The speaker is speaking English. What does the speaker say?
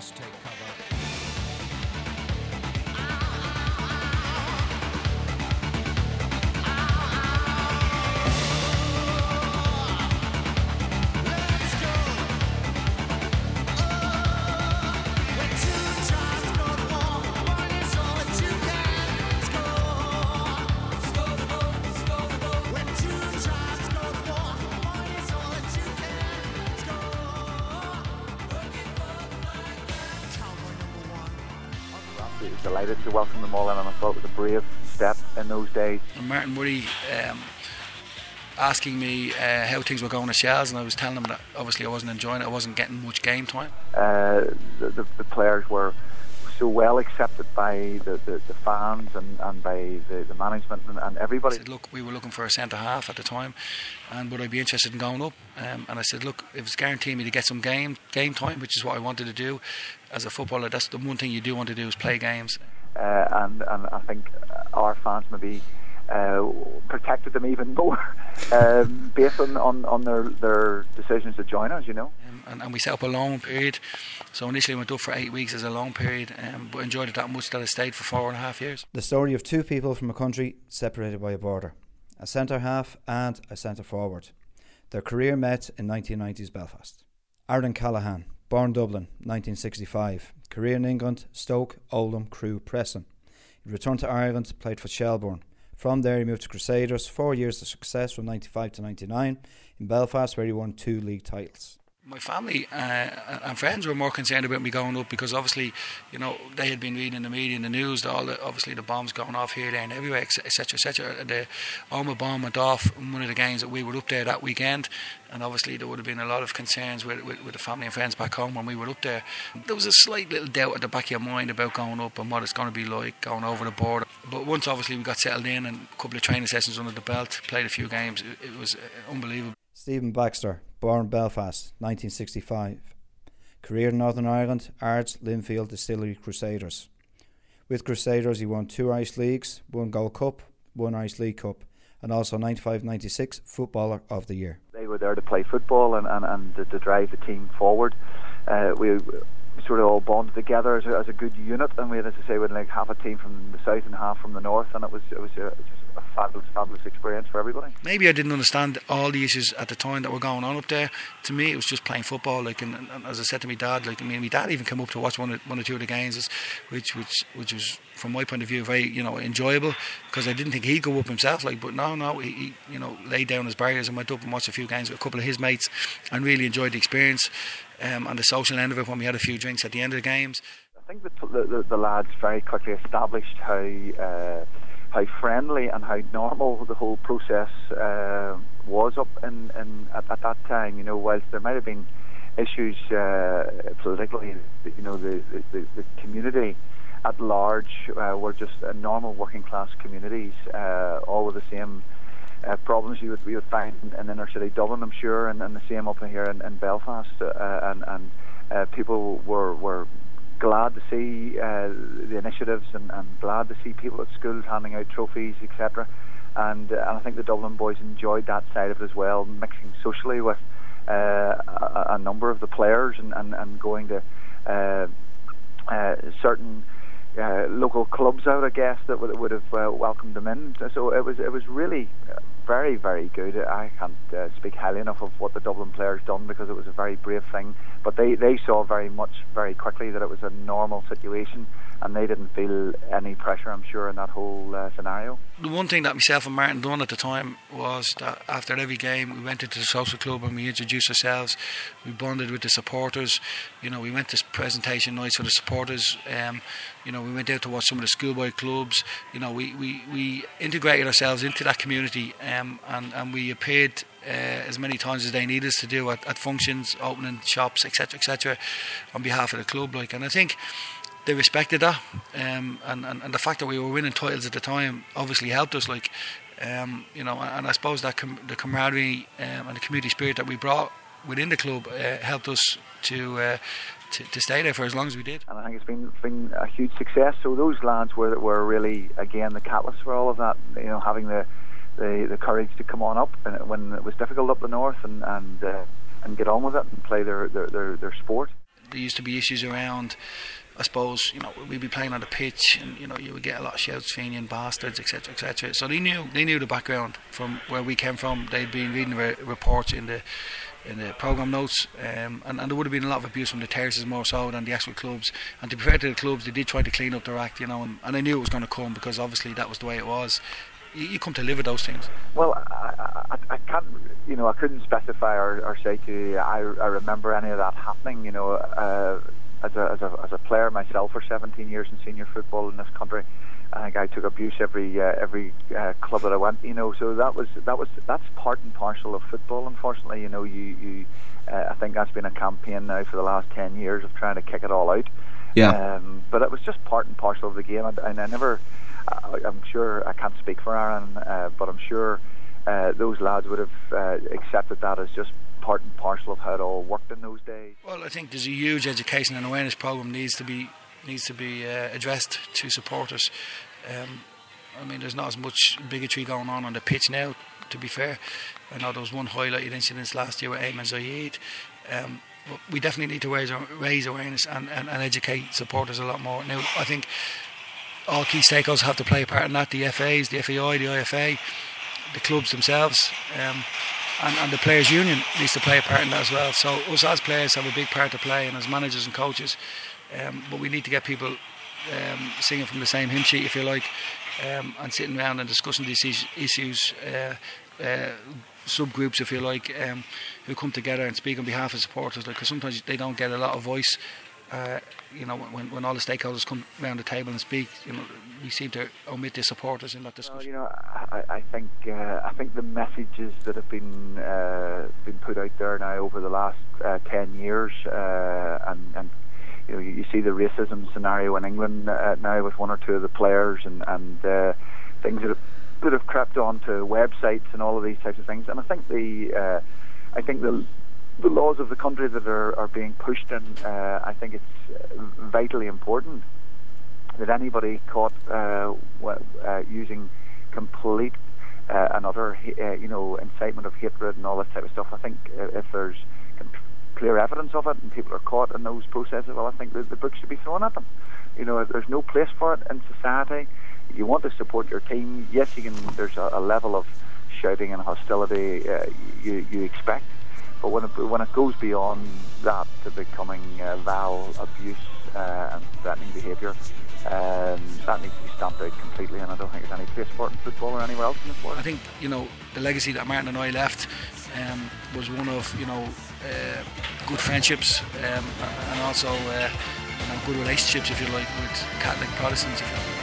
Let's take cover. Delighted to welcome them all in, and I thought it was a brave step in those days. Martin Murray asking me how things were going at Shells, and I was telling him that obviously I wasn't enjoying it, I wasn't getting much game time. The players were so well accepted by the fans and by the management and everybody. I said, look, we were looking for a centre half at the time, and would I be interested in going up? And I said, look, it was guaranteeing me to get some game time, which is what I wanted to do as a footballer. That's the one thing you do want to do, is play games. And I think our fans maybe protected them even more based on their decisions to join us, you know. And we set up a loan period. So initially I went up for 8 weeks as a loan period, but enjoyed it that much that I stayed for 4.5 years. The story of two people from a country separated by a border, a centre half and a centre forward. Their career met in 1990s Belfast. Aaron Callaghan, born Dublin, 1965. Career in England, Stoke, Oldham, Crewe, Preston. He returned to Ireland, played for Shelbourne. From there he moved to Crusaders, 4 years of success from 95 to 99 in Belfast, where he won 2 league titles. My family and friends were more concerned about me going up, because obviously, you know, they had been reading in the media and the news that obviously the bombs going off here, there and everywhere, etc, etc. The Omagh bomb went off in one of the games that we were up there that weekend, and obviously there would have been a lot of concerns with the family and friends back home when we were up there. There was a slight little doubt at the back of your mind about going up and what it's going to be like going over the border. But once obviously we got settled in and a couple of training sessions under the belt, played a few games, it was unbelievable. Stephen Baxter, born Belfast, 1965. Career in Northern Ireland, Ards, Linfield, Distillery, Crusaders. With Crusaders he won 2 Irish Leagues, 1 Gold Cup, 1 Irish League Cup, and also 95-96 Footballer of the Year. They were there to play football and to drive the team forward. We sort of all bonded together as a good unit, and we had, as I say, we had like half a team from the south and half from the north, and it was just a fabulous experience for everybody. Maybe I didn't understand all the issues at the time that were going on up there. To me, it was just playing football. Like, and as I said to my dad, like, I mean, my dad even came up to watch one or two of the games, which was from my point of view very, you know, enjoyable, because I didn't think he'd go up himself. Like, but no, he you know, laid down his barriers and went up and watched a few games with a couple of his mates, and really enjoyed the experience and the social end of it when we had a few drinks at the end of the games. I think the lads very quickly established how friendly and how normal the whole process was up at that time. You know, whilst there might have been issues politically, you know, the community at large were just normal working class communities, all with the same problems you would find in inner city Dublin, I'm sure, and the same up here in Belfast, and people were glad to see the initiatives and glad to see people at schools handing out trophies, etc. And I think the Dublin boys enjoyed that side of it as well, mixing socially with a number of the players and going to certain local clubs out, I guess, that would have welcomed them in. So it was really very, very good. I can't speak highly enough of what the Dublin players done, because it was a very brave thing. But they saw very quickly that it was a normal situation, and they didn't feel any pressure, I'm sure, in that whole scenario. The one thing that myself and Martin done at the time was that after every game we went into the social club and we introduced ourselves. We bonded with the supporters. You know, we went to presentation nights for the supporters. You know, we went out to watch some of the schoolboy clubs. You know, we integrated ourselves into that community, and we appeared as many times as they needed us to do at functions, opening shops, etc, on behalf of the club. Like, and I think they respected that, and the fact that we were winning titles at the time obviously helped us. Like, you know, and I suppose that the camaraderie and the community spirit that we brought within the club helped us to stay there for as long as we did. And I think it's been a huge success. So those lads were really, again, the catalyst for all of that. You know, having the courage to come on up when it was difficult up the north and get on with it and play their sport. there used to be issues around, I suppose, we'd be playing on the pitch and, you would get a lot of shouts, Fenian bastards, etc., etc. So they knew the background from where we came from. They'd been reading the reports in the programme notes, and there would have been a lot of abuse from the terraces more so than the actual clubs. And to be fair to the clubs, they did try to clean up their act, and I knew it was going to come, because obviously that was the way it was. You come to live with those things. Well, I can't, I couldn't specify or say to you I remember any of that happening. As a player myself for 17 years in senior football in this country, I think I took abuse every club that I went. So that's part and parcel of football. Unfortunately, I think that's been a campaign now for the last 10 years of trying to kick it all out. Yeah. But it was just part and parcel of the game, and I never. I'm sure, I can't speak for Aaron, but I'm sure those lads would have accepted that as just part and parcel of how it all worked in those days. Well, I think there's a huge education and awareness programme needs to be addressed to supporters. There's not as much bigotry going on the pitch now, to be fair. I know there was one highlighted incident last year with Ayman Zayed. But we definitely need to raise awareness and educate supporters a lot more. Now, I think all key stakeholders have to play a part in that: the FAs, the FAI, the IFA, the clubs themselves, and the Players' Union needs to play a part in that as well. So us as players have a big part to play, and as managers and coaches, but we need to get people singing from the same hymn sheet, if you like, and sitting around and discussing these issues, subgroups, if you like, who come together and speak on behalf of supporters, because sometimes they don't get a lot of voice. When all the stakeholders come around the table and speak, we seem to omit the supporters in that discussion. I think the messages that have been put out there now over the last 10 years, and you see the racism scenario in England now with one or two of the players, and things that have crept onto websites and all of these types of things. And I think the laws of the country that are being pushed in, I think it's vitally important that anybody caught using complete and utter incitement of hatred and all this type of stuff, I think if there's clear evidence of it and people are caught in those processes, well, I think the book should be thrown at them. There's no place for it in society. You want to support your team, yes, you can. There's a level of shouting and hostility you expect. But when it goes beyond that to becoming vile abuse and threatening behaviour, that needs to be stamped out completely, and I don't think there's any place for it in football or anywhere else in the world. I think the legacy that Martin and I left was one of good friendships and also good relationships, if you like, with Catholic Protestants, if you like.